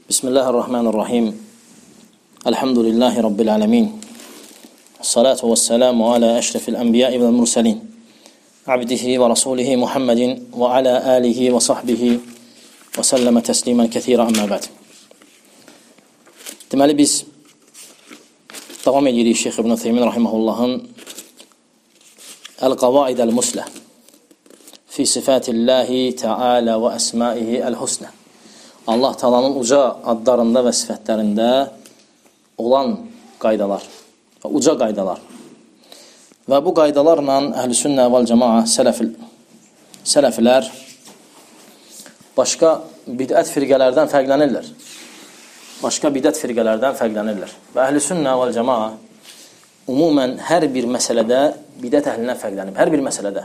Bismillahirrahmanirrahim. Elhamdülillahi Rabbil alemin. Salatu vesselamu ala eşrefil enbiya'i vel murselin. Abdihi ve rasulihi Muhammedin ve ala alihi ve sahbihi ve selleme teslimen kethira amma ba'd. Deməli biz davam edirik Şeyx İbn Ütheymin rahimehullahın El-Qavaid el-Muslah fi sifatillahi Teala və əsmaihi el-husna. Allah Taala'nın uca adlarında və sifətlərində olan qaydalar, uca qaydalar. Və bu qaydalarla Əhl-i-Sünnə vəl-Cəmaa sələflər başqa bidət firqələrdən fərqlənirlər. Və Əhl-i-Sünnə vəl-Cəmaa umumən hər bir məsələdə bidət əhlindən fərqlənib. Hər bir məsələdə.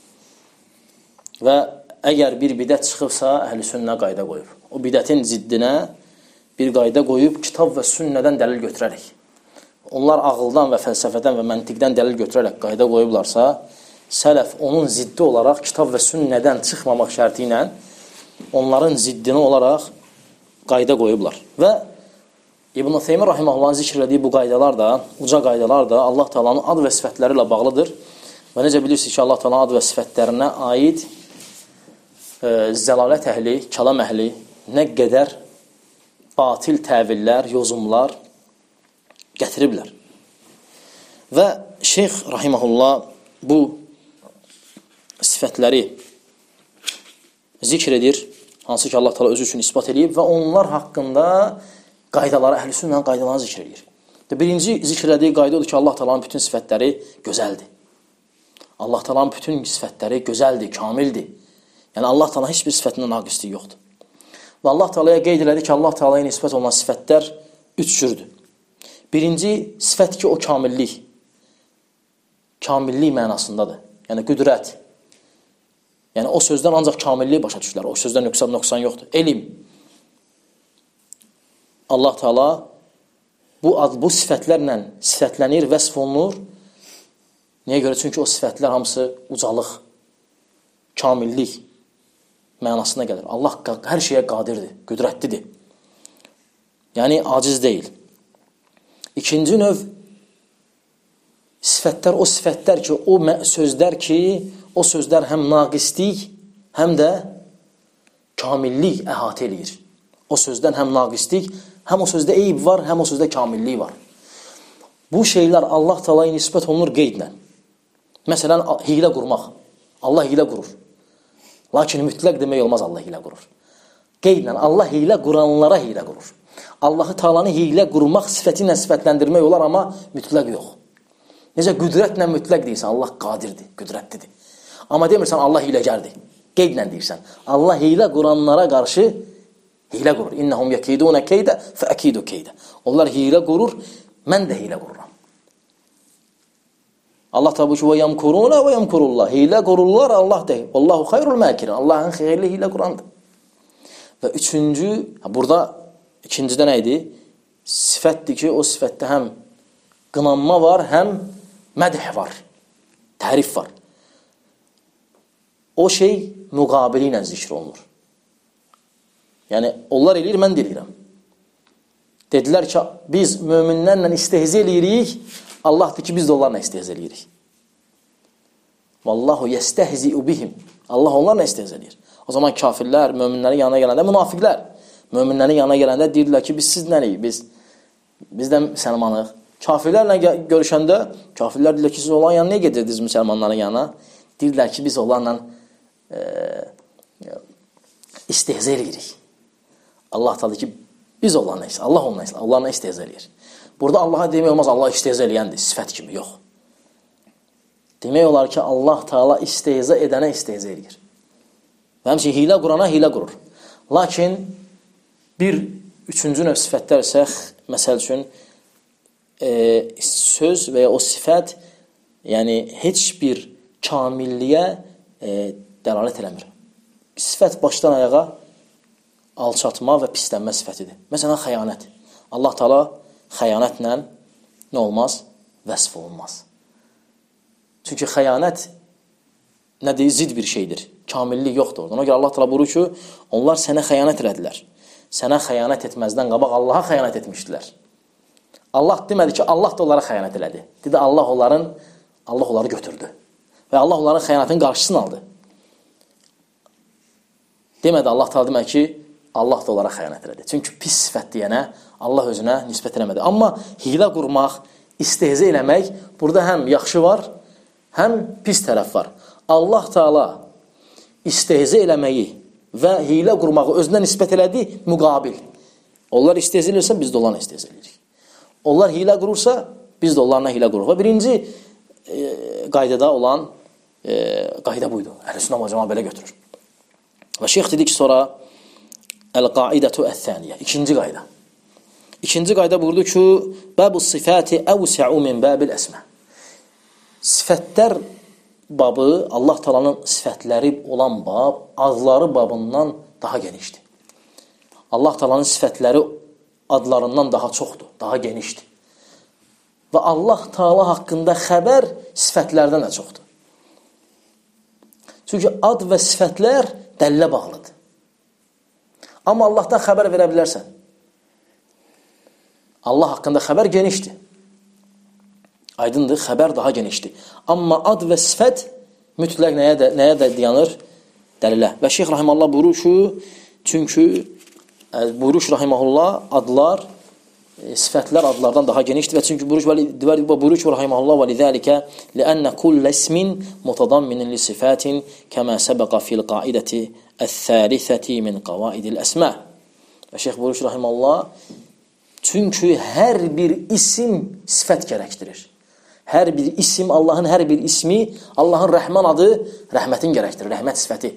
Və əgər bir bidət çıxıbsa, Əhl-i-Sünnə qayda qoyub. O bidətin ziddinə bir qayda qoyub, kitab və sünnədən dəlil götürərək. Onlar ağıldan və fəlsəfədən və məntiqdən dəlil götürərək qayda qoyublarsa, sələf onun ziddi olaraq kitab və sünnədən çıxmamaq şərti ilə onların ziddini olaraq qayda qoyublar. Və İbn Ütheymin rahimehullahın zikr etdiyi bu qaydalar da, uca qaydalar da Allah Taala'nın ad və sifətləri ilə bağlıdır. Və necə bilirsiniz ki, Allah Taala'nın ad və sifətlərinə aid zəlalət əhli, kəlam əhli nə qədər batil təvillər, yozumlar gətiriblər. Və Şeyx rahimehullah bu sifətləri zikr edir, hansı ki Allah Taala özü üçün isbat edib və onlar haqqında qaydaları, Əhl-i-Sünnənin qaydalarını zikr edir. Birinci zikr etdiyi qayda odur ki, Allah Taala'nın bütün sifətləri gözəldir. Allah Taala'nın bütün sifətləri gözəldir, kamildir. Yəni Allah Taala heç bir sifətində naqislik yoxdur. Və Allah Taala'ya qeyd elədi ki, Allah Taala'ya nisbət olunan sifətlər üç cürdür. Birinci sifət ki, o kamillik. Kamillik mənasındadır. Yəni qüdrət. Yəni o sözdən ancaq kamillik başa düşürlər. O sözdən nöqsan yoxdur. Elm. Allah Taala bu sifətlərlə sifətlənir, vəsf olunur. Niyə görə? Çünki o sifətlər hamısı ucalıq, kamillik mənasına gəlir. Allah hər şeyə qadirdir, qüdrətlidir. Yəni, aciz deyil. İkinci növ sifətlər, o sifətlər ki, o sözlər həm naqislik, həm də kamillik əhatə eləyir. O sözdən həm naqislik, həm o sözdə eyib var, həm o sözdə kamillik var. Bu şeylər Allah Taala'ya nisbət olunur qeydlə. Məsələn, hilə qurmaq. Allah hilə qurur. Lakin mütləq demək olmaz Allah hilə qurur. Qeydlə, Allah hilə quranlara hilə qurur. Allahı Taala'nı hilə qurmaq sifəti ilə sifətləndirmək olar, amma mütləq yox. Necə qüdrətlə mütləq deyirsən, Allah qadirdir, qüdrətlidir. Amma demirsən, Allah hiləgərdir. Qeydlə deyirsən, Allah hilə quranlara qarşı hilə qurur. İnnəhum yəkidunə keydə fəəkidu keydə. Onlar hilə qurur, mən də hilə qururam. Allah tabi ki, və yəmkuruna və yəmkurullah. Hilə qururlar, Allah deyil. Allahu xayrul məkirin. Allahın xeyirli hilə qurandır. Və üçüncü, burada ikincidə nə idi? Sifətdir ki, o sifətdə həm qınanma var, həm mədh var, tərif var. O şey müqabili ilə zikr olunur. Yəni, onlar eləyir, mən deyirəm. Dedilər ki, biz möminlərlə istehzə eləyirik, Allahdır ki, biz də onlarla istehzə eləyirik. Vallahu yestehzi'u bihim. Allah onlarla istehzə eləyir. O zaman kafirlər, möminlərin yanına gələndə, münafiqlər, möminlərin yanına gələndə deyirlər ki, biz siz nəliyik, biz də müsəlmanıq. Kafirlərlə görüşəndə, kafirlər deyirlər ki, siz olan yanına niyə gedirdiniz müsəlmanların yanına? Deyirlər ki, biz onlarla istehzə eləyirik. Allah tadı ki, biz onlarla istehzə eləyir. Burada Allah'a demək olmaz, Allah istehzə eləyəndir, sifət kimi, yox. Demək olar ki, Allah Taala istehzə edənə istehzə eləyir. Və həmçinin hilə qurana hilə qurur. Lakin bir üçüncü növ sifətlər isə, məsəl üçün, söz və ya o sifət, yəni heç bir kamilliyə dəlalət eləmir. Sifət başdan ayağa alçatma və pislənmə sifətidir. Məsələn, xəyanət. Allah Taala xəyanətlə nə olmaz? Vəsf olunmaz. Çünki xəyanət nədir? Zid bir şeydir. Kamillik yoxdur orada. Ona görə Allah Taala buyurur ki, onlar sənə xəyanət elədilər. sənə xəyanət etməzdən qabaq Allaha xəyanət etmişdilər. Allah demədi ki, Allah da onlara xəyanət elədi. Dedi, Allah onları götürdü. Və Allah onların xəyanətinin qarşısını aldı. Demədi, Allah Taala demədi ki, Allah da onlara xəyanət elədi. Çünki pis sifət deyənə Allah özünə nisbət eləmədi. Amma hilə qurmaq, istehza eləmək, burada həm yaxşı var, həm pis tərəf var. Allah Taala istehza eləməyi və hilə qurmağı özünə nisbət elədi, müqabil. Onlar istehza edirsə, biz də onlarla istehza edirik. Onlar hilə qurursa, biz də onlarla hilə qururuq. Və birinci qaydada olan qayda buydu. Əhl-i-Sünnə və Cəmaət belə götürür. Və şeyx dedi ki, sonra Əl-Qaidətü Əth-Thaniyə, ikinci qayda. İkinci qayda buyurdu ki, Bəbu sifəti əvsə'u min bəbil əsmə. Sifətlər babı, Allah Taala'nın sifətləri olan bab, adları babından daha genişdir. Allah Taala'nın sifətləri adlarından daha çoxdur, daha genişdir. Və Allah Taala haqqında xəbər sifətlərdən də çoxdur. Çünki ad və sifətlər dəllə bağlıdır. Amma Allahdan xəbər verə bilərsən. Allah haqqında xəbər genişdir. Aydındır, xəbər daha genişdir. Amma ad və sifət mütləq nəyə də dayanır? Dəlilə. Və Şeyx Rahiməllah buyurur ki, çünki buyurur Rahiməllah adlar, sifətlər adlardan daha genişdir və çünki buyurur ki, Rahiməllah və lidəlikə liənnə kullə ismin mutadamminin li sifatin kəmə səbəqa fil qaidəti əth-thəlithəti min qavaidil əsmə. Və Şeyx buyurur ki, Rahiməllah, çünki hər bir isim sifət gərəkdirir. Hər bir isim, Allahın hər bir ismi, Allahın Rəhman adı rəhmətin gərəkdirir, rəhmət sifəti.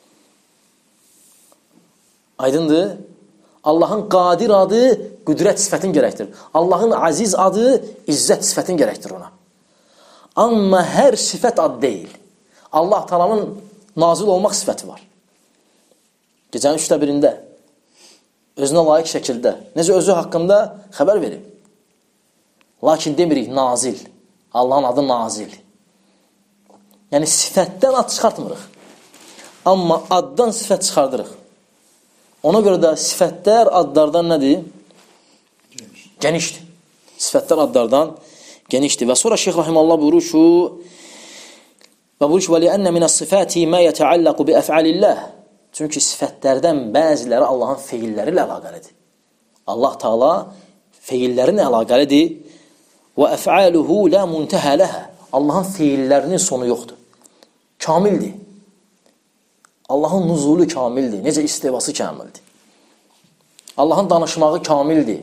Aydındır? Allahın Qadir adı qüdrət sifətin gərəkdirir. Allahın Aziz adı izzət sifətin gərəkdirir ona. Amma hər sifət ad deyil. Allah Taala'nın nazil olmaq sifəti var. Gecənin 3:1-də özünə layiq şəkildə, necə özü haqqında xəbər verir. Lakin demirik nazil. Allahın adı nazil. Yəni sifətdən ad çıxartmırıq. Amma addan sifət çıxardırıq. Ona görə də sifətlər adlardan nədir? Genişdir. Sifətlər adlardan genişdir. Və sonra Şeyx Rahiməllah buyurur ki, وَلِأَنَّ مِنَ الصِّفَاتِ مَا يَتَعَلَّقُ بِأَفْعَالِ اللّٰهِ. Çünki sifətlərdən bəziləri Allahın feilləri ilə əlaqəlidir. Allah Taala feillərinə əlaqəlidir. وَأَفْعَالُهُ لَا مُنْتَهَى لَهَا. Allahın feillərinin sonu yoxdur. Kamildir. Allahın nuzulu kamildir. Necə istevası kamildir. Allahın danışmağı kamildir.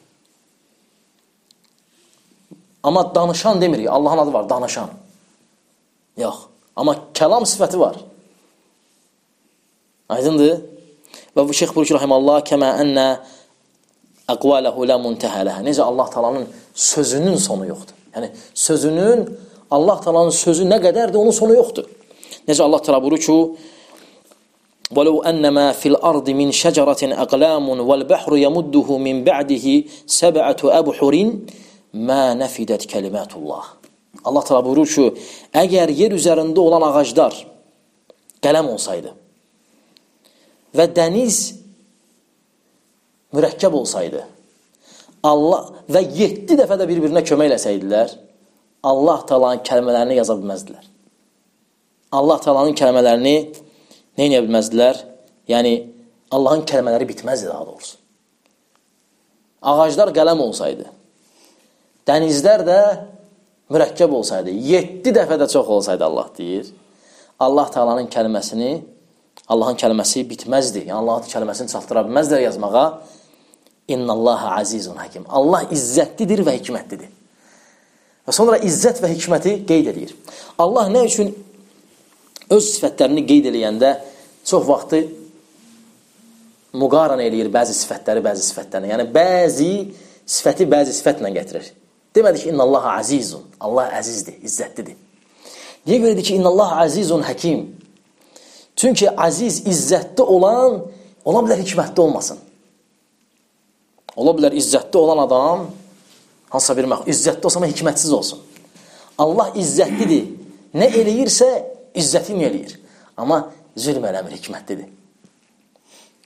Amma danışan demirik. Allahın adı var, danışan. Yox. Amma kəlam sifəti var. Aydındır? Və bu Şeyx buyurur ki, Rahiməllah, kəmə ənnə əqvaləhu lə muntəhələhə. Necə Allah Taala'nın sözünün sonu yoxdur. Yəni, sözünün, Allah Taala'nın sözü nə qədərdir, onun sonu yoxdur. Necə Allah Taala buyurur ki, وَلَوْ أَنَّمَا فِي الْأَرْضِ مِنْ شَجَرَةٍ أَقْلَامٌ وَالْبَحْرُ يَمُدُّهُ مِنْ بَعْدِهِ سَبْعَةُ أَبْحُرٍ مَا نَفِدَتْ كَلِمَاتُ اللّٰهِ. Allah Taala buyurur ki, əgər yer üzərində olan ağaclar qələm olsaydı və dəniz mürəkkəb olsaydı, Allah və 7 dəfə də bir-birinə kömək eləsəydilər, Allah Taala'nın kəlmələrini yaza bilməzdilər. Allah Taala'nın kəlmələrini nə edə bilməzdilər? Yəni, Allahın kəlmələri bitməzdi daha doğrusu. Ağaclar qələm olsaydı, dənizlər də mürəkkəb olsaydı, 7 dəfə də çox olsaydı Allah deyir, Allah Taala'nın kəlməsini, Allahın kəlməsi bitməzdi. Yəni, Allahın kəlməsini çatdıra bilməzdilər yazmağa. İnnallaha azizun hakim. Allah izzətlidir və hikmətlidir. Və sonra izzət və hikməti qeyd edir. Allah nə üçün öz sifətlərini qeyd eləyəndə çox vaxtı müqaran eləyir bəzi sifətlərini. Yəni, bəzi sifəti bəzi sifətlə gətirir. Demədi ki, innallaha azizun. Allah əzizdir, izzətlidir. Niyə görə deyir ki, innallaha azizun hakim? Çünki aziz, izzətli olan, ola bilər hikmətli olmasın. Ola bilər izzətli olan adam, hansısa bir izzətli olsa, amma hikmətsiz olsun. Allah izzətlidir. Nə eləyirsə, izzətini eləyir. Amma zülm eləmir, hikmətlidir.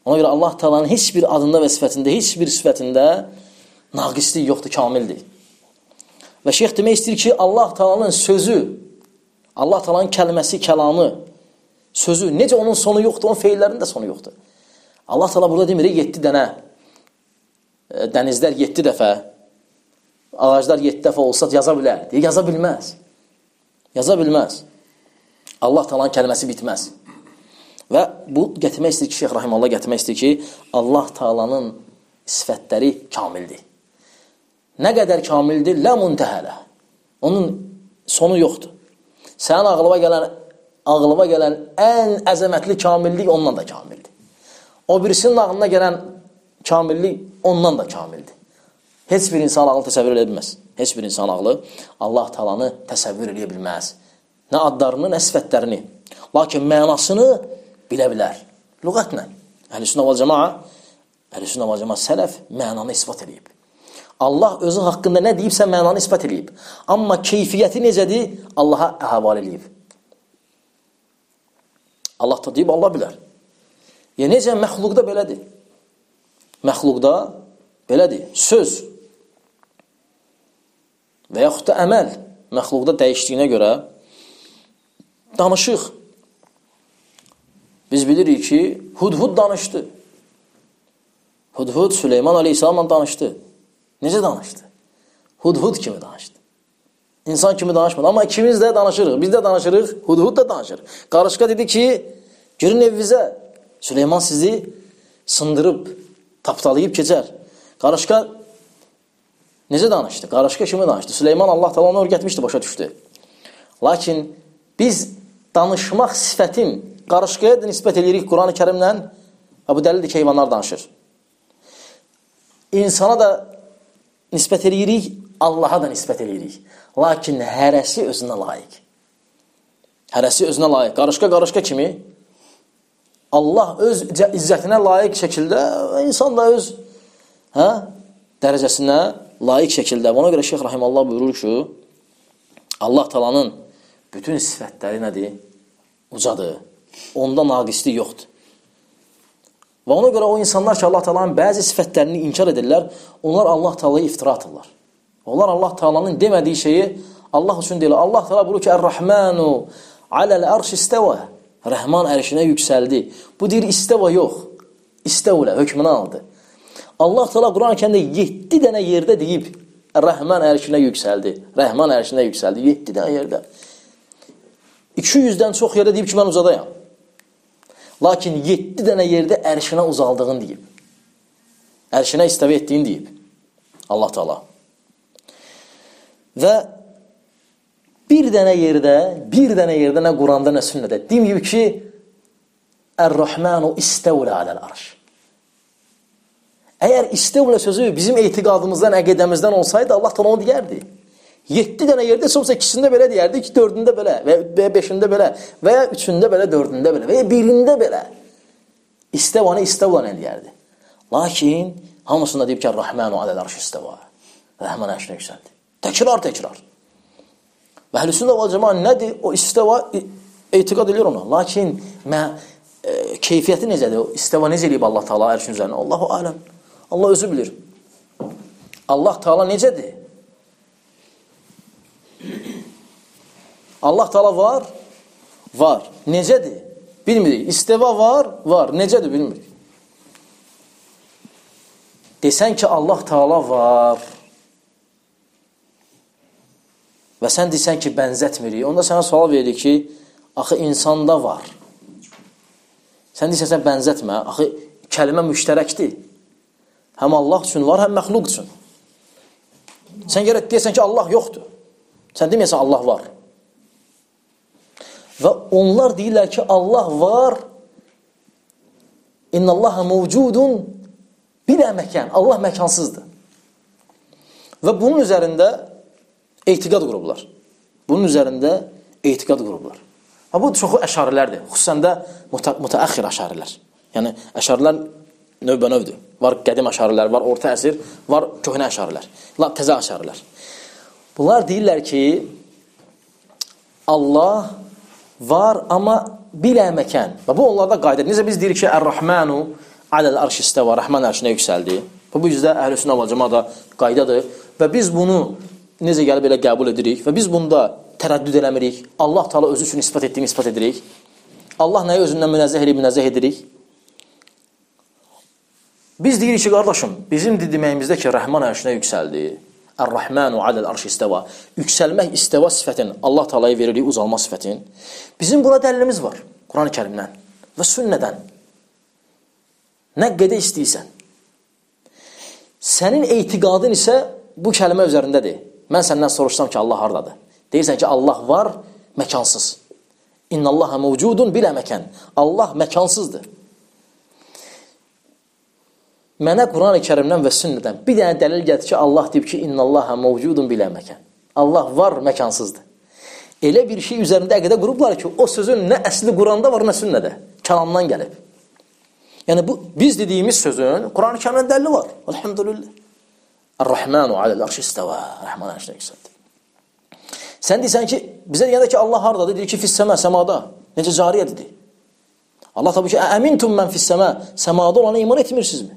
Ona görə Allah Taala'nın heç bir adında və sifətində, heç bir sifətində naqislik yoxdur, kamildir. Və şeyx demək istəyir ki, Allah Taala'nın sözü, Allah Taala'nın kəlməsi, kəlamı, sözü, necə onun sonu yoxdur, onun feillərinin də sonu yoxdur. Allah Taala burada demir, 7 dənə, dənizlər 7 dəfə, ağaclar 7 dəfə olsa yaza bilər. Deyir, yaza bilməz. Yaza bilməz. Allah Taala'nın kəlməsi bitməz. Və bu gətirmək istəyir ki, Şeyx Rahimullah gətirmək istəyir ki, Allah Taala'nın sifətləri kamildir. Nə qədər kamildir? Lə muntəhələ. Onun sonu yoxdur. Sənin ağlıma gələn ən əzəmətli kamillik ondan da kamildir. O birisinin ağlına gələn kamillik ondan da kamildir. Heç bir insan ağlı təsəvvür edə bilməz. Heç bir insan ağlı Allah Taala'nı təsəvvür edə bilməz. Nə adlarını, nə sifətlərini. Lakin mənasını bilə bilər. Lüğətlə. Əhl-i-Sünnə vəl-Cəmaə sələf mənanı isbat edib. Allah özü haqqında nə deyibsə mənanı isbat edib. Amma keyfiyyəti necədir? Allaha həvalə edib. Allah da deyib, Allah bilər. Necə məxluqda belədir. Məxluqda belədir. Söz və yaxud da əməl məxluqda dəyişdiyinə görə danışıq. Biz bilirik ki, Hudhud danışdı. Hudhud Süleyman Aleyhisselamla danışdı. Necə danışdı? Hudhud kimi danışdı. İnsan kimi danışmadı. Amma ikimiz də danışırıq. Biz də danışırıq, Hudhud da danışır. Qarışqa dedi ki, girin evimizə. Süleyman sizi sındırıb, taptalayıb keçər. Qarışqa necə danışdı? Qarışqa kimi danışdı? Süleyman Allah Taala'nı öyrətmişdi, başa düşdü. Lakin biz danışmaq sifətim qarışqaya da nisbət edirik Quran-ı Kərimlə. Bu dəlildir ki, heyvanlar danışır. İnsana da nisbət edirik, Allaha da nisbət edirik. Lakin hərəsi özünə layiq. Hərəsi özünə layiq. Qarışqa kimi Allah öz izzətinə layiq şəkildə, insan da öz dərəcəsinə layiq şəkildə. Ona görə Şeyx Rahimullah buyurur ki, Allah Taala'nın bütün sifətləri nədir? Ucadır. Onda naqislik yoxdur. Və ona görə o insanlar ki, Allah Taala'nın bəzi sifətlərini inkar edirlər, onlar Allah Taala'ya iftira atırlar. Onlar Allah Taala'nın demədiyi şeyi Allah üçün deyirlər. Allah Taala buyurur ki, Ər-Rahmanu aləl ərş istəvə. Rəhman ərşinə yüksəldi. Bu deyir, istəvə yox. İstəvlə, hökmünü aldı. Allah Taala Quran-ı Kərimdə 7 dənə yerdə deyib, Rəhman ərşinə yüksəldi. Rəhman ərşinə yüksəldi. 7 dənə yerdə. 200-dən çox yerdə deyib ki, mən uzadayam. Lakin 7 dənə yerdə ərşinə uzaldığını deyib. Ərşinə istəvə etdiyini deyib. Allah Taala. Və bir dənə yerdə nə Quranda, nə sünnədə deyib ki, Ər-Rahmanu istəvlə aləl arş. Əgər istəvlə sözü bizim etiqadımızdan, əqidəmizdən olsaydı, Allah Taala onu deyərdi. 7 dənə yerdə olsa 2-sində belə deyərdi, 4-ündə belə, və ya 5-ündə belə, və ya 3-ündə belə, 4-ündə belə, və ya 1-ində belə. İstəvanı istəvlə deyərdi. Lakin hamısında deyib ki, Ər-Rahmanu aləl arş istəvə. Rəhman ərşinə yüksəldi. Təkrar. Və Əhl-i-Sünnə vəl-Cəmaə nədir? O istəva etiqad edir ona. Lakin keyfiyyəti necədir? O istəva necə eləyib Allah Taala ərşin üzərinə? Allahu aləm. Allah özü bilir. Allah Taala necədir? Allah Taala var. Necədir? Bilmirik. İstəva var. Necədir? Bilmirik. Desən ki, Allah Taala var və sən desən ki, bənzətmirik, onda sənə sual verir ki, axı insanda var. Sən desən, bənzətmə, axı kəlimə müştərəkdir. Həm Allah üçün var, həm məxluq üçün. Sən gərək deyəsən ki, Allah yoxdur. Sən deməyəsən, Allah var. Və onlar deyirlər ki, Allah var. İnnallaha mevcudun bilə məkan. Allah məkansızdır. Və bunun üzərində etiqad qurublar. Bunun üzərində etiqad qurublar. Bu çoxu əşarilərdir. Xüsusən də mütəəxir əşarilər. Yəni, əşarilər növbə-növdür. Var qədim əşarilər, var orta əsr, var köhnə əşarilər. Təzə əşarilər. Bunlar deyirlər ki, Allah var, amma bilə məkan. Və bu onlarda qaydadır. Necə biz deyirik ki, Ər-Rahmanu aləl arş istəva, Rəhman ərşinə yüksəldi. Bu bizdə əhl-i-sünnə vəl cəmaət qaydadır və biz bunu necə gəlib elə qəbul edirik və biz bunda tərəddüd eləmirik. Allah Taala özü üçün isbat etdiyini isbat edirik. Allah nəyi özündən münezzeh edirik. Biz deyirik ki, qardaşım, bizim deməyimizdə ki, Rəhman ərşinə yüksəldi. Ər-Rəhmanu aləl arş istəva. Yüksəlmək istəva sifətin, Allah Taalaya veririk uzalma sifətin. Bizim buna dəlilimiz var. Quran-ı Kərimdən və sünnədən. Nə qədər istəyirsən. Sənin etiqadın isə bu kəlmə üzərindədir. Mən səndən soruşsam ki, Allah hardadır? Deyirsən ki, Allah var, məkansız. İnnallaha mevcudun bilə məkan. Allah məkansızdır. Mənə Quran-ı Kərimdən və sünnədən bir dənə dəlil gətir ki, Allah deyib ki, innallaha mevcudun bilə məkan. Allah var, məkansızdır. Elə bir şey üzərində əqidə qurublar ki, o sözün nə əsli Quranda var, nə sünnədə. Kəlamdan gəlib. Yəni, biz dediyimiz sözün Quran-ı Kərimdən dəlili var. Elhamdülillah. Ər-Rəhmanu aləl arş istəva. Rəhman ərşinə yüksəldi. Sən deyirsən ki, bizə deyəndə ki, Allah hardadır? Deyir ki, fissəmə, səmada. Necə cariyə dedi? Allah tabi ki, əmintum mən fissəmə. Səmada olana iman etmirsinizmi?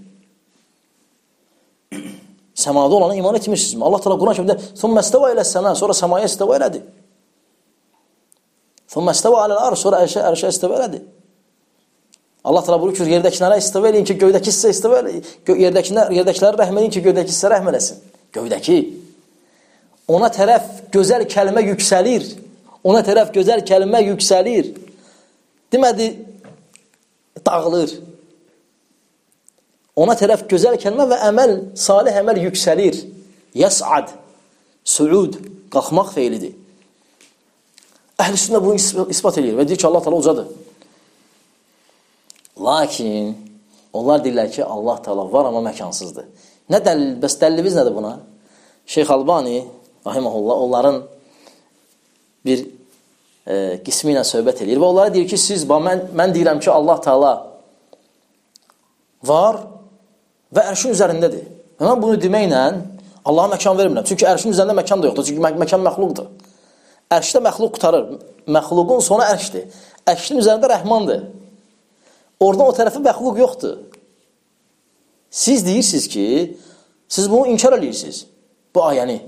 Səmada olana iman etmirsinizmi? Allah Teala Quran-ı Kərimdə "Thumma istava ilə səma", sonra səmaya istava elədi. "Thumma istava aləl arş", sonra ərşə istava elədi. Allah Teala buyurur ki, yerdəkilərə istava eləyin ki, göydəki sizə istava eləyin. Yerdəkilərə rəhm eləyin ki, göydəki sizə rəhm eləsin. Göydəki. Ona tərəf gözəl kəlmə yüksəlir. Ona tərəf gözəl kəlmə yüksəlir. Demədi, dağılır. Ona tərəf gözəl kəlmə və əməl, salih əməl yüksəlir. Yəs'ad, suud, qalxmaq feilidir. Əhl-i sünnə bunu ispat edir və deyir ki, Allah Teala ucadır. Lakin, onlar deyirlər ki, Allah Teala var, amma məkansızdır. Nə dəlil, bəs dəlilimiz nədir buna? Şeyx Albani, rahiməhullah, onların bir qismi ilə söhbət edir və onlara deyir ki, mən deyirəm ki, Allah Teala var və ərşin üzərindədir. Və mən bunu deməklə Allaha məkan vermirəm. Çünki ərşin üzərində məkan da yoxdur. Çünki məkan məxluqdur. Ərşdə məxluq qutarır. Məxluqun sonu ərşdir. Ərşin üzərində rəhmandır. Oradan o tərəfi məxluq yoxdur. Siz deyirsiniz ki, siz bunu inkar edirsiniz. Bu ayəni.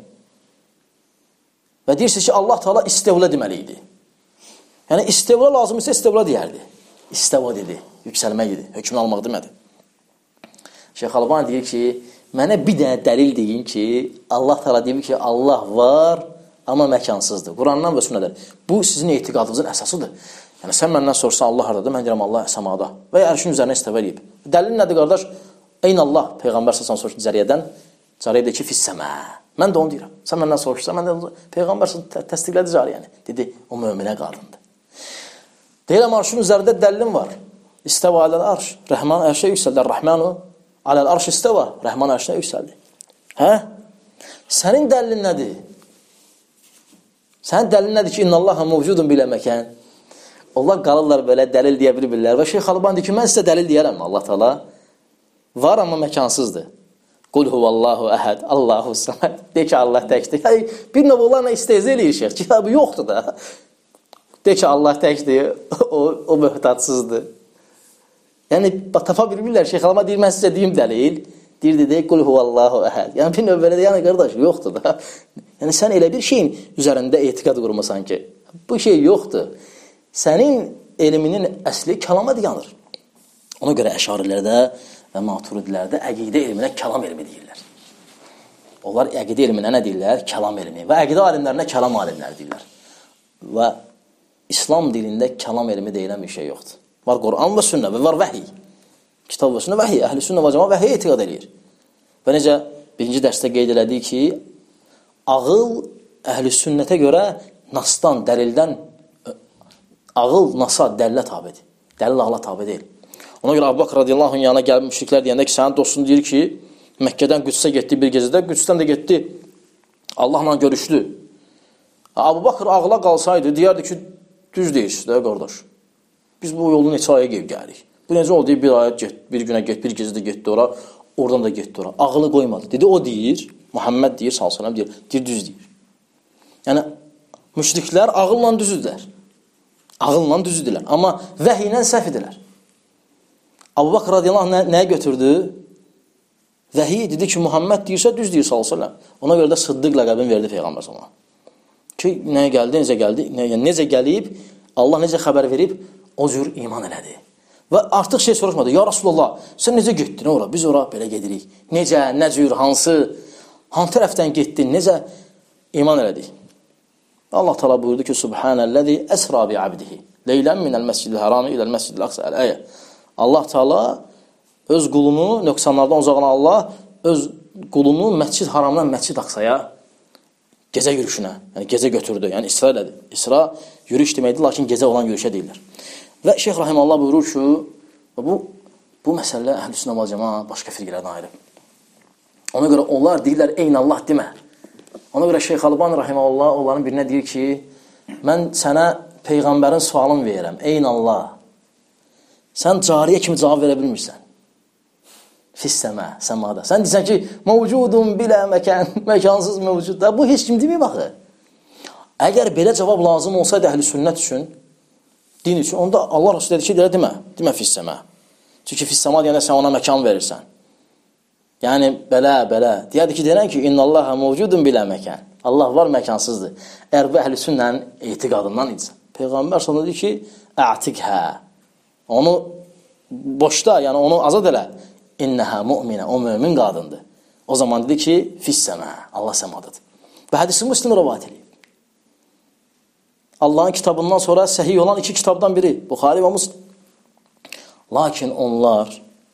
Və deyirsiniz ki, Allah Teala istevla deməliydi. Yəni, istevla lazım isə istevla deyərdi. İsteva dedi, yüksəlmək idi, hökmünü almaq demədi. Şeyx Albani deyir ki, mənə bir dənə dəlil deyin ki, Allah Teala deyir ki, Allah var, amma məkansızdır. Qurandan və sünnədən. Bu, sizin etiqadınızın əsasıdır. Yəni, sən məndən sorsan Allah haradadır, mən deyirəm Allah səmada və ya ərşin üzərinə istəvə eləyib. Dəlil nədir, qardaş? Eyn Allah, Peyğəmbər səsən soruşdu Cəriyədən, Cəriyə deyir ki, fissəmə. Mən də onu deyirəm. Sən məndən soruşsan, mən də Peyğəmbər təsdiqlədi Cariyəni. Dedi, o möminə qadındır. Deyirəm, arşın üzərində dəlilim var. İstəva aləl arş. Rəhman ərşə yüksəldi. Rəhmanu aləl arş istəva. Rəhman ərşinə yüksəldi. Hə? Sənin dəlilin nədir? Sənin dəlilin nədir ki, innallaha mevcudun bilə məkən? Onlar qalırlar belə dəlil deyə bilirlər. Və Şeyx Albani deyir ki, mən sizə dəlil deyərəm Allah Teala. Var, amma məkansızdır. Qul huvallahu əhəd, Allahu səməd. Deyir ki, Allah təkdir. Bir növ onlarla istehza eləyir şeyx. Kitabı yoxdur da. Deyir ki, Allah təkdir, o möhtatsızdır. Yəni, tapa bilmirlər. Şeyx Albani deyir, mən sizə deyim dəlil. Deyir, qul huvallahu əhəd. Yəni, bir növ belə deyir, yəni, qardaş, yoxdur da. Yəni, sən elə bir şeyin üzərində etiqad qurmasan ki, bu şey yoxdur. Sənin elminin əsli kəlama dayanır. Ona görə əşarilərdə və maturidilərdə əqidə elminə kəlam elmi deyirlər. Onlar əqidə elminə nə deyirlər? Kəlam elmi. Və əqidə alimlərinə kəlam alimləri deyirlər. Və İslam dilində kəlam elmi deyilən bir şey yoxdur. Var Quran və sünnə və var vəhiy. Kitab və sünnə vəhiy. Əhl-i sünnə və cəma vəhiyə etiqad edir. Və necə birinci dərsdə qeyd elədik ki, ağıl əhl-i sünnətə görə nasdan, dəlildən ağıl nasa dəlilə tabidir. Dəlil ağla tabi deyil. Ona görə Əbu Bakr radiyallahu anh yanına gəlib müşriklər deyəndə ki, sənin dostun deyir ki, Məkkədən Qüdsə getdi bir gecədə, Qüdsdən də getdi, Allahla görüşdü. Əbu Bakr ağla qalsaydı, deyərdi ki, düz deyirsiniz də, qardaş. Biz bu yolu neçə aya qeyb gəlirik. Bu necə oldu? Bir aya get, bir günə get, bir gecədə getdi ora, oradan da getdi ora. Ağlı qoymadı. Dedi, o deyir, Muhammed deyir, s.ə.v deyir, düz deyir. Yəni, müşriklər ağılla düzüdülər. Ağılla düzüdülər. Amma vəhy ilə səhv edirlər. Abu Bakr radiyallahu anh nəyə götürdü? Vəhiy dedi ki, Muhammed deyirsə, düz deyir sallallahu aleyhi ve sellem. Ona görə də Sıddıq ləqəbini verdi Peyğəmbər sallallahu aleyhi ve sellem. Ki, nəyə gəldi, necə gəldi, necə gəlib, Allah necə xəbər verib, o cür iman elədi. Və artıq şey soruşmadı. Ya Rasulullah, sən necə getdin ora? Biz ora belə gedirik. Necə, nə cür, hansı tərəfdən getdin, necə iman elədik? Allah Teala buyurdu ki, Subhanəl-ləzi əsra bi abdihi, leylən minəl məscidil hərami iləl məscidil aqsa əl-əyə. Allah Teala öz qulunu, nöqsanlardan uzaqlanan Allah, öz qulunu məscid haramdan məscid aqsaya gecə yürüyüşünə, yəni gecə götürdü, yəni İsra elədi. İsra yürüyüş deməkdir, lakin gecə olan yürüyüşə deyirlər. Və Şeyx Rahimallah buyurur ki, bu məsələ Əhl-i Sünnə vəl Cəmaə başqa firqələrdən ayrı. Ona görə onlar deyirlər, Eynəllah demə. Ona görə Şeyx Albani Rahimallah onların birinə deyir ki, mən sənə Peyğəmbərin sualını verirəm, Eynəllah. Sən cariyə kimi cavab verə bilmirsən. Fissəmə, səmada. Sən deyirsən ki, mevcudun bilə məkan, məkansız mevcud. Bu heç kim demir baxı. Əgər belə cavab lazım olsaydı əhl-i sünnət üçün, din üçün, onda Allah Rasulü dedi ki, demə fissəmə. Çünki fissəmə deyəndə sən ona məkan verirsən. Yəni, belə. Deyədir ki, deyən ki, İnnəllaha mevcudun bilə məkan. Allah var, məkansızdır. Əgər bu əhl-i sünnənin etiqadından idisə. Peyğəmbər sonra deyir ki, ətiqhə. Onu boşda, yəni onu azad elə. İnnəhə müminə, o mömin qadındır. O zaman dedi ki, fissəmə, Allah səmadadır. Və hədisi Müslim rəvat edib. Allahın kitabından sonra səhih olan iki kitabdan biri, Buxari və Müslim. Lakin onlar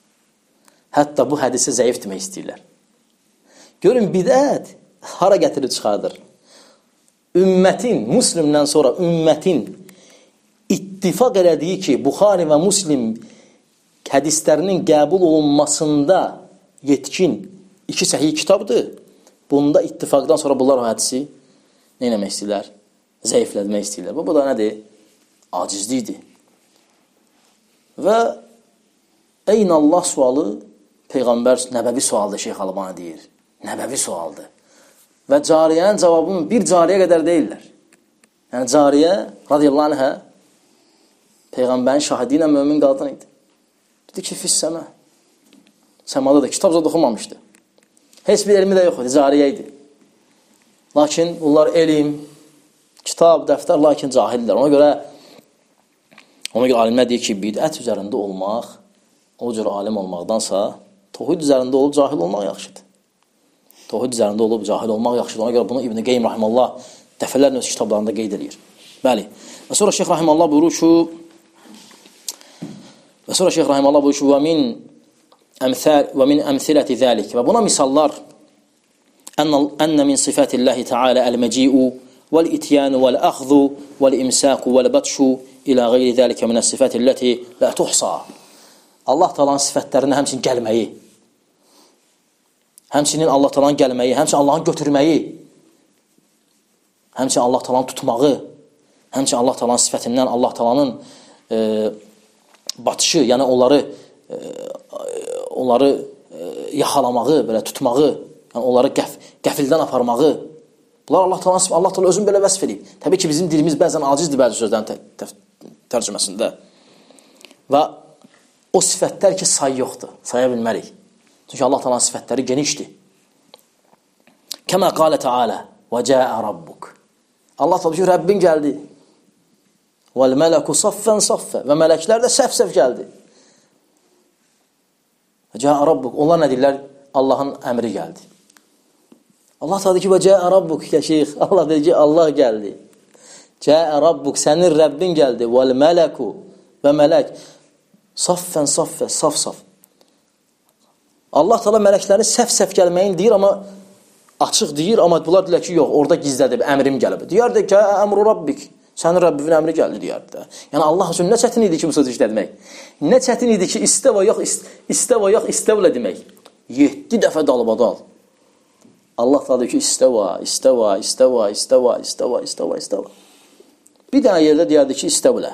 hətta bu hədisi zəif demək istəyirlər. Görün, bidət hara gətirib çıxardır? Ümmətin, Müslimdən sonra ümmətin ittifaq elədiyi ki, Buxari və Müslim hədislərinin qəbul olunmasında yetkin iki səhih kitabdır. Bunda ittifaqdan sonra bunlar o hədisi nə eləmək istəyirlər? Zəiflətmək istəyirlər. Bu da nədir? Acizlikdir. Və Eynəllah sualı Peyğəmbər nəbəvi sualdır, Şeyx Albani deyir. Nəbəvi sualdır. Və cariyənin cavabını bir cariyə qədər deyirlər. Yəni cariyə radiyallahu anhə Peyğəmbərin şahidi ilə mömin qadın idi. Dedi ki, fissəmə. Səmada da kitab zad oxumamışdı. Heç bir elmi də yox idi, cariyə idi. Lakin bunlar elm, kitab, dəftər, lakin cahillər. Ona görə alimlər deyir ki, bidət üzərində olmaq, o cür alim olmaqdansa, tohid üzərində olub cahil olmaq yaxşıdır. Tohid üzərində olub cahil olmaq yaxşıdır. Ona görə bunu İbn-i Qeym Rahimallah dəfələrlə öz kitablarında qeyd edir. Bəli. Və sonra Şeyx Rahimallah buyurur ki, və min əmsiləti zəlik. Və buna misallar, ənnə min sifətilləhi Teala əl-məci'u vəl-ityanu vəl-əxzu vəl-imsəqu vəl-bətşu ilə qeyri zəlikə minə sifətilləti lə tuhsa. Allah Teala'nın sifətlərində həmçinin gəlməyi, həmçinin Allah Teala'nın gəlməyi, həmçinin Allahın götürməyi, həmçinin Allah Teala'nın tutmağı, həmçinin Allah Teala'nın sifətindən Allah Teala'nın batışı, yəni onları yaxalamağı, belə tutmağı, yəni onları qəfildən aparmağı. Bunlar Allah Teala özünü belə vəsf edib. Təbii ki, bizim dilimiz bəzən acizdir bəzi sözlərin tərcüməsində. Və o sifətlər ki, say yoxdur, saya bilmərik. Çünki Allah Teala'nın sifətləri genişdir. Kəmə qalə Teala və cəə rabbuk. Allah Teala ki, Rəbbin gəldi. وَالْمَلَكُ صَفًّا صَفًّا Və mələklər də səhv-səhv gəldi. Cəə Rabbuk. Onlar nə deyirlər? Allahın əmri gəldi. Allah da deyir ki, Cəə Rabbuk ya şeyx. Allah deyir ki, Allah gəldi. Cəə Rabbuk, sənin Rəbbin gəldi. وَالْمَلَكُ Və mələk. Saffən saffə, saf-saf. Allah Teala mələklərin səhv-səhv gəlməyin deyir, amma açıq deyir, amma bunlar deyirlər ki, yox, orada gizlədib, əmrim gəlib. Deyərdi ki, əmru Rabbik. Sənin Rəbbinin əmri gəldi, deyərdi də. Yəni, Allah üçün nə çətin idi ki, bu sözü işlətmək? Nə çətin idi ki, istəvə yox, istəvlə demək. 7 dəfə dalbadal. Allah da deyir ki, istəvə. Bir dənə yerdə deyərdi ki, istəvlə.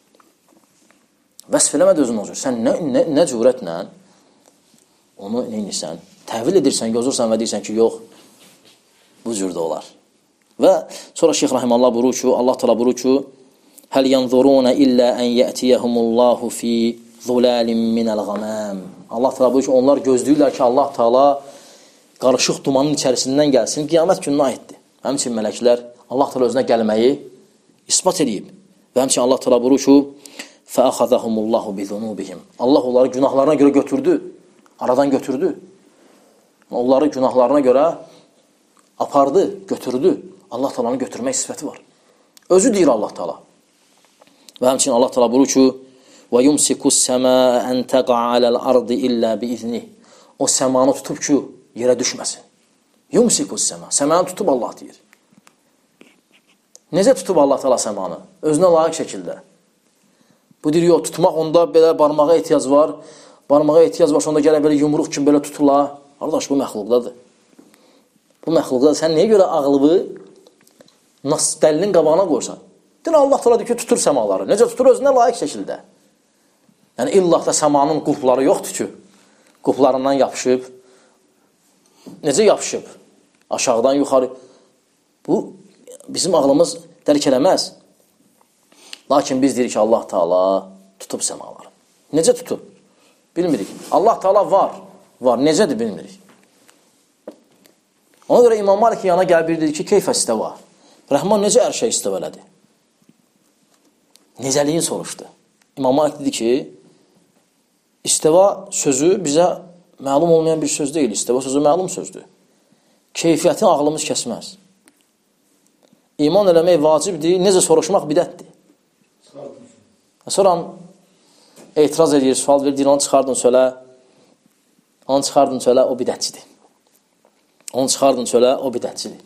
Vəsf eləmədi özün olacaq. Sən nə cürətlə onu neyinirsən? Təhvil edirsən, gözürsən və deyirsən ki, yox, bu cürdə olar. Və sonra Şeyx Rahimallah buyurur ki, Allah Teala buyurur ki, Həl yanzuruna illə ən yətiyəhumullahu fi zulalin minəl gamam. Allah Teala buyurur ki, onlar gözləyirlər ki, Allah Teala qarışıq dumanın içərisindən gəlsin. Qiyamət gününə aiddir. Həmçinin mələklər Allah Teala özünə gəlməyi isbat edib. Və həmçinin Allah Teala buyurur ki, fəəxəzəhumullahu bizunubihim. Allah onları günahlarına görə götürdü. Aradan götürdü. Onları günahlarına görə apardı, götürdü. Allah Teala'nın götürmək sifəti var. Özü deyir Allah Teala. Və həmçinin Allah Teala buyurur ki, وَيُمْسِكُ السَّمَاءَ أَنْ تَقَعَ عَلَى الْأَرْضِ إِلَّا بِإِذْنِهِ. O səmanı tutub ki, yerə düşməsin. يُمْسِكُ السَّمَاءَ. Səmanı tutub Allah deyir. Necə tutub Allah Teala səmanı? Özünə layiq şəkildə. Bu deyir, yox, tutmaq onda belə barmağa ehtiyac var. Barmağa ehtiyac var, onda gələ belə yumruq kimi belə tutula. Qardaş, bu məxluqdadır. Bu məxluqdadır. Sən niyə görə ağlıbı dəlinin qabağına qoysan? Deyir, Allah Teala deyir ki, tutur səmaları. Necə tutur? Özünə layiq şəkildə. Yəni, illah da səmanın qulpları yoxdur ki, qulplarından yapışıb. Necə yapışıb? Aşağıdan yuxarı. Bu, bizim ağlımız dərk eləməz. Lakin biz deyirik ki, Allah Teala tutub səmaları. Necə tutub? Bilmirik. Allah Teala var. Var. Necədir? Bilmirik. Ona görə İmam Malikin yana gəl bir dedi ki, keyfə istəva. Rəhman necə ərşə istəva elədi? Necəliyin soruşdu. İmam Malik dedi ki, istəva sözü bizə məlum olmayan bir söz deyil. İstəva sözü məlum sözdür. Keyfiyyətin ağlımız kəsməz. İman eləmək vacibdir, necə soruşmaq bidətdir. Sonra etiraz edir, sual verir, onu çıxardın sölə, o bidətçidir. Onu çıxardın sölə, o bidətçidir.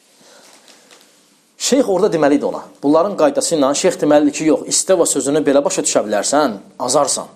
Şeyx orada deməliydi ona. Bunların qaydası ilə şeyx deməlidir ki, yox, istəva sözünü belə başa düşə bilərsən, azarsan.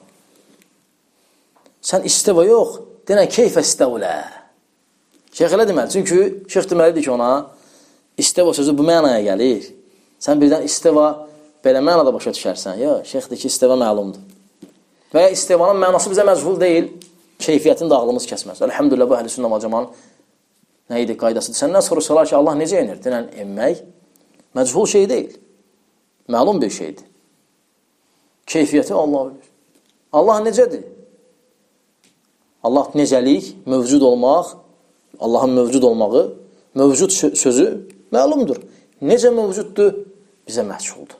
Sən istəva yox, denən keyfə istəvlə. Şeyx elə deməli. Çünki şeyx deməlidir ki, ona istəva sözü bu mənaya gəlir. Sən birdən istəva belə mənada başa düşərsən. Yox, şeyx deyir ki, istəva məlumdur. Və ya istəvanın mənası bizə məzhul deyil, keyfiyyətini də ağlımız kəsməz. Elhamdülillah, bu əhl-i sünnə və cəmanın nə idi qaydasıdır? Səndən soruşsalar ki, Allah necə enir? Denən, enmək məchul şey deyil. Məlum bir şeydir. Keyfiyyəti Allah bilir. Allah necədir? Allah necəlik, mövcud olmaq, Allahın mövcud olmağı, mövcud sözü məlumdur. Necə mövcuddur? Bizə məchuldur.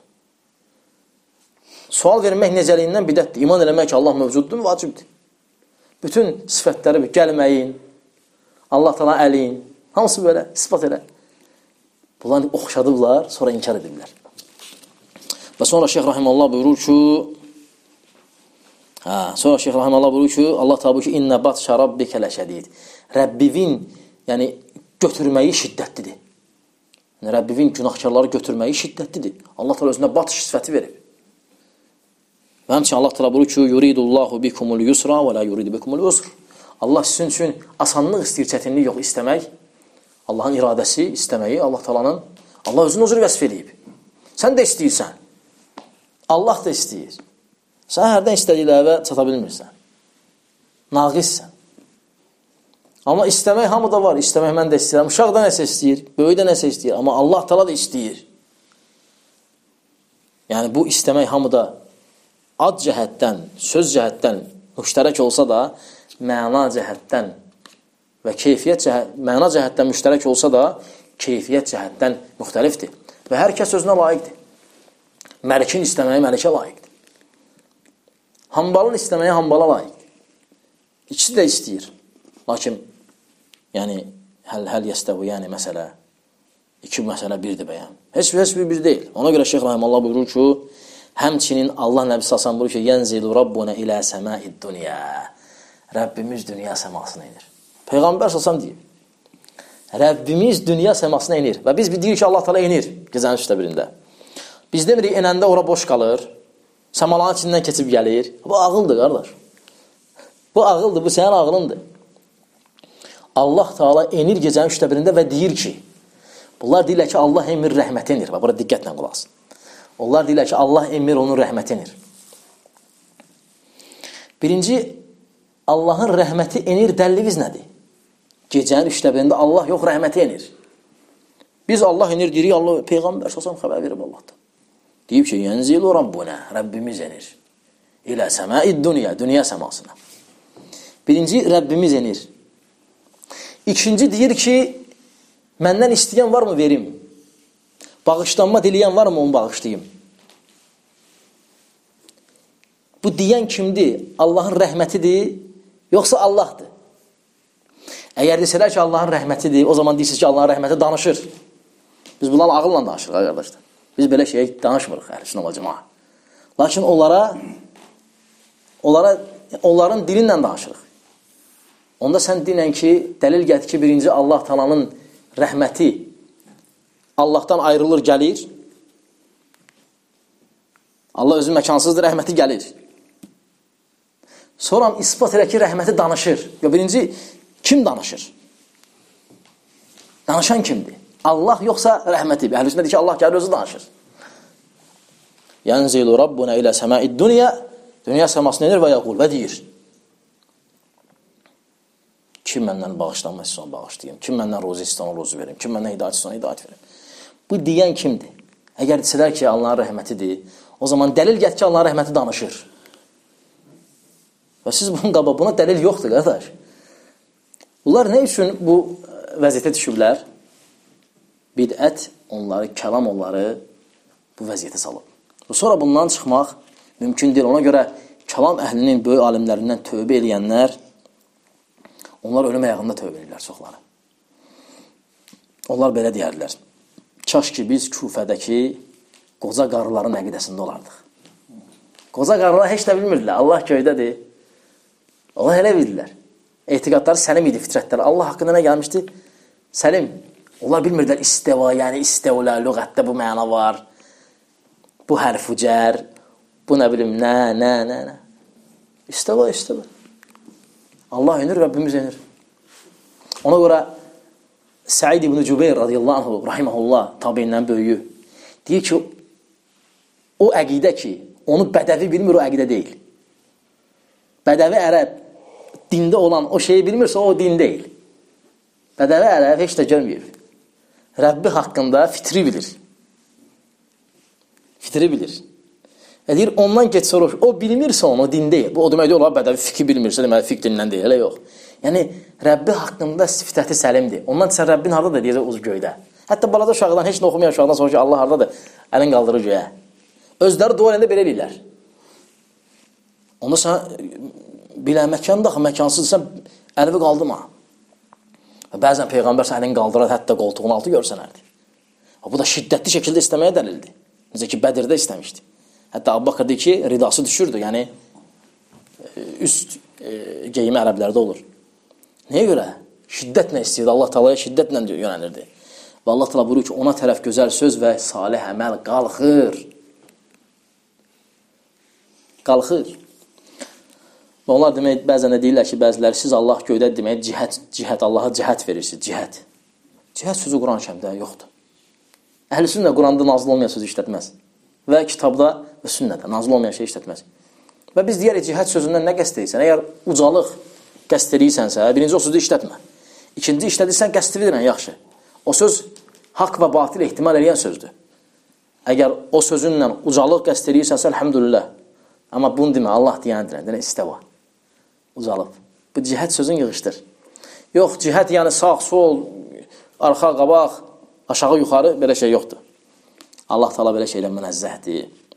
Sual vermək necəliyindən bidətdir. İman eləmək ki, Allah mövcuddur, vacibdir. Bütün sifətləri gəlməyin, Allah Teala əlin, hamısı belə, ispat elə. Bunlar oxşadıblar, sonra inkar ediblər. Və sonra Şeyx Rahiməllah buyurur ki, Allah Teala buyurur ki, İnnə batşə rabbikə ləşədid. Rəbbivin, yəni götürməyi şiddətlidir. Yəni, Rəbbivin günahkarları götürməyi şiddətlidir. Allah Teala özünə batış sifəti verib. Və həmçinin Allah Teala buyurur ki, yuridullahu bikumul yusra və la yuridu bikumul usr. Allah sizin üçün asanlıq istəyir, çətinlik yox, istəmək. Allahın iradəsi, istəməyi, Allah Teala'nın, Allah özünü özür vəsf edib. Sən də istəyirsən. Allah da istəyir. Sən hərdən istədiklərə çata bilmirsən. Naqissən. Amma istəmək hamıda var. İstəmək mən də istəyirəm. Uşaq da nəsə istəyir, böyük də nəsə istəyir. Amma Allah Teala da istəyir. Yəni bu istəmək hamıda ad cəhətdən, söz cəhətdən müştərək olsa da, məna cəhətdən və keyfiyyət məna cəhətdən müştərək olsa da, keyfiyyət cəhətdən müxtəlifdir. Və hər kəs özünə layiqdir. Məlikin istəməyi məlikə layiqdir. Hambalın istəməyi hambala layiqdir. İkisi də istəyir. Lakin, yəni, həl yəstəvu, yəni məsələ, iki məsələ birdir bəyəm. Heç bir deyil. Ona görə Şeyx Rahiməllah buyurur ki, həmçinin Allah Nəbisi Hasan buyurur ki, Yənzilu Rabbuna ilə səmaid dünya. Rəbbimiz dünya səmasına inir. Peyğəmbər Hasan deyir. Rəbbimiz dünya səmasına inir. Və biz deyirik ki, Allah Teala inir gecənin üçdə birində. Biz demirik, enəndə ora boş qalır, səmaların içindən keçib gəlir. Bu ağıldır, qardaş. Bu ağıldır, bu sənin ağılındır. Allah Teala enir gecənin üçdə birində və deyir ki, bunlar deyirlər ki, Allah emir, rəhmət enir. Və bura diqqətlə qulaq asın. Onlar deyirlər ki, Allah emir, onun rəhməti enir. Birinci, Allahın rəhməti enir dəlilimiz nədir? Gecənin üçdə birində Allah yox, rəhməti enir. Biz Allah enir deyirik, Allah Peyğəmbər səsəm xəbər verib Allahdan. Deyib ki, Yənzilu Rabbuna, Rəbbimiz enir. ilə səmaid dünya, dünya səmasına. Birinci, Rəbbimiz enir. İkinci deyir ki, məndən istəyən varmı verim? Bağışlanma diləyən varmı onu bağışlayayım? Bu deyən kimdir? Allahın rəhmətidir, yoxsa Allahdır? Əgər desələr ki, Allahın rəhmətidir, o zaman deyirsiniz ki, Allahın rəhməti danışır. Biz bunlarla ağılla danışırıq, qardaşlar. Biz belə şey danışmırıq, əhl-i və cəmaət. Lakin onların dilinlə danışırıq. Onda sən dinən ki, dəlil gətir ki, birinci Allah Taala'nın rəhməti Allahdan ayrılır, gəlir. Allah özü məkansızdır, rəhməti gəlir. Sonra ispat elə ki, rəhməti danışır. Birinci, kim danışır? Danışan kimdir? Allah yoxsa rəhməti? Əhl-i sünnə deyir ki, Allah gəlir, özü danışır. Yənzilu Rabbuna ilə səmaid dünya, dünya səmasına inir və yəqul və deyir. Kim məndən bağışlanma istəyir, onu bağışlayayım. Kim məndən rozi istəyir, onu rozi verim. Kim məndən hidayət istəyir, onu hidayət verim. Bu deyən kimdir? Əgər desələr ki, Allahın rəhmətidir, o zaman dəlil gətir ki, Allahın rəhməti danışır. Və siz bunun qabaq, buna dəlil yoxdur, qardaş. Bunlar nə üçün bu vəziyyətə düşüblər? Bidət onları, kəlam onları bu vəziyyətə salıb. Sonra bundan çıxmaq mümkün deyil. Ona görə kəlam əhlinin, böyük alimlərindən tövbə edənlər, onlar ölüm ayağında tövbə edirlər çoxları. Onlar belə deyərlər. Kaş ki biz Küfədəki qoca qarıların əqidəsində olardıq. Qoca qarılar heç də bilmirdilər. Allah göydədir. Allah elə bildirlər. Etiqadları səlim idi, fitrətləri. Allah haqqında nə gəlmişdi? Səlim. Onlar bilmirdilər istəva, yəni istəvlə, lüğətdə bu məna var. Bu hərf-u cər, bu nə bilim, nə. İstəva. Allah inir, Rəbbimiz inir. Ona görə Səid ibn Cübeyr radiyallahu anh, rahiməhullah, tabiindən böyüyü, deyir ki, o əqidə ki, onu bədəvi bilmir, o əqidə deyil. Bədəvi ərəb dində olan o şeyi bilmirsə, o din deyil. Bədəvi ərəb heç də görməyib. Rəbbi haqqında fitri bilir. Deyir, ondan get soruş, o bilmirsə onu din deyil. Bu o deməkdir, olar bədəvi fikri bilmirsə, deməli fiqh dinindən deyil, elə yox. Yəni, Rəbbi haqqında fitrəti səlimdir. Ondan sən Rəbbin harada da deyəcək, uz göydə. Hətta balaca uşaqdan, heç nə oxumayan uşaqdan soruş ki, Allah haradadır, əlin qaldırır göyə. Özləri dua eləyəndə belə eləyirlər. Onda sən bilən məkandır, məkansızsan, əlvi qaldırma. Bəzən Peyğəmbər sən əlin qaldırar, hətta qoltuğun altı görsənərdi. Bu da şiddətli şəkildə istəməyə dəlildir. Necə ki, Bədirdə istəmişdi. Hətta Əbu Bakır deyir ki, ridası düşürdü, yəni üst geyimi ərəblərdə olur. Nəyə görə? Şiddətlə istəyirdi, Allah Taala'ya şiddətlə yönəlirdi. Və Allah Taala buyurur ki, ona tərəf gözəl söz və salih əməl qalxır. Və onlar demək, bəzən də deyirlər ki, bəziləri siz Allah göydə demək, cihət, Allaha cihət verirsiniz, cihət. Cihət sözü Quran-ı Kərimdə yoxdur. Əhl-i sünnə Quranda nazil olmayan sözü işlətməz. Və kitabda və sünnədə nazil olmayan şey işlətməz. Və biz deyərik, cihət sözündən nə qəst edirsən? Əgər ucalıq qəst edirsənsə, birinci o sözü işlətmə. İkinci işlədirsən, qəst edirən yaxşı. O söz haqq və batil ehtimal edən sözdür. Əgər o sözünlə ucalıq qəst edirsənsə, əlhəmdülillah. Amma bunu demə, Allah deyəndir, deyən istəva. Ucalıq. Bu cihət sözün yığışdır. Yox, cihət yəni sağ, sol, arxa, qabaq, aşağı, yuxarı, belə şey yoxdur. Allah Taala belə şeylə münəzzəhdir.